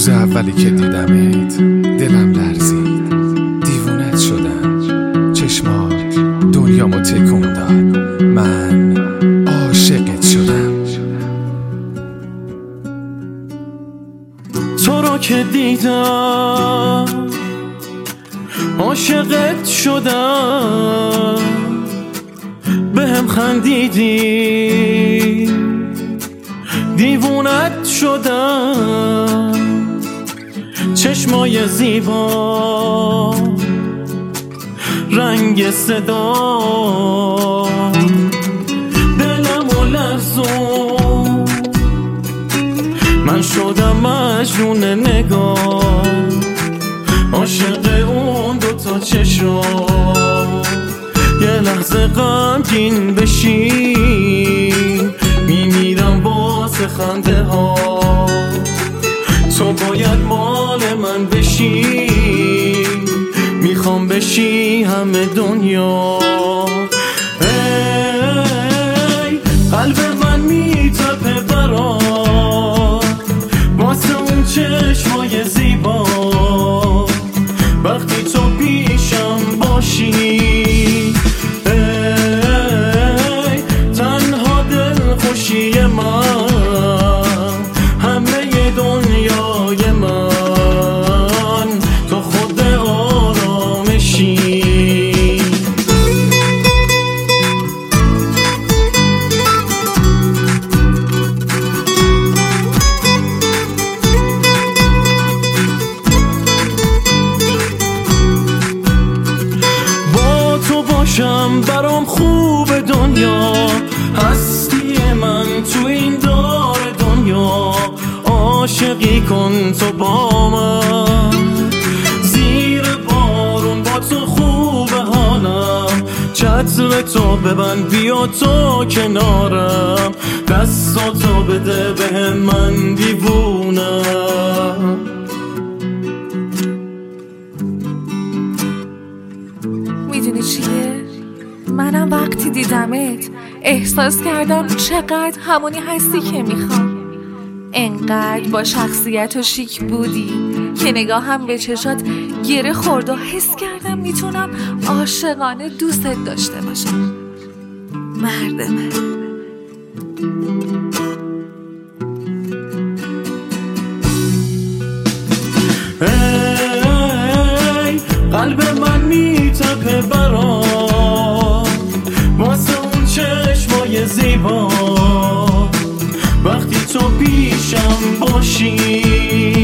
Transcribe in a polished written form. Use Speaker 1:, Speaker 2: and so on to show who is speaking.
Speaker 1: روز اولی که دیدمت دلم لرزید، دیوونت شدم، چشمات دنیامو تکون داد، من عاشقت شدم.
Speaker 2: تو رو که دیدم عاشقت شدم، بهم خندیدی دیوونت شدم، چشمای زیبا رنگ صدا دلمو لرزون، من شدم مجنون نگاه، عاشق اون دوتا چشم. یه لحظه غمگین بشی میمیرم واسه خنده ها، تو باید مال من بشی، میخوام بشی همه دنیا. ای قلب من میتپه برات واسه اون چشمای زیبا، وقتی تو پیشم باشی. ای تنها دل خوشی من، همه دنیای من، تو خود آرامشی. باشم برام خوب دنیا، هستی من تو این دار دنیا، عاشقی کن تو با من، زیر بارون با تو خوب حالم، چتر تو ببند بیا تو کنارم، دستاتو بده بهم من دیوونم.
Speaker 3: میدونی چیه؟ منم وقتی دیدمت احساس کردم چقدر همونی هستی که میخوام، انقدر با شخصیت و شیک بودی که نگاهم به چشات گره خورد و حس کردم میتونم عاشقانه دوستت داشته باشم. مرد من.
Speaker 2: ای قلب من میتپه برات واسه اون چشمای زیبا، وقتی تو پیشم باشی.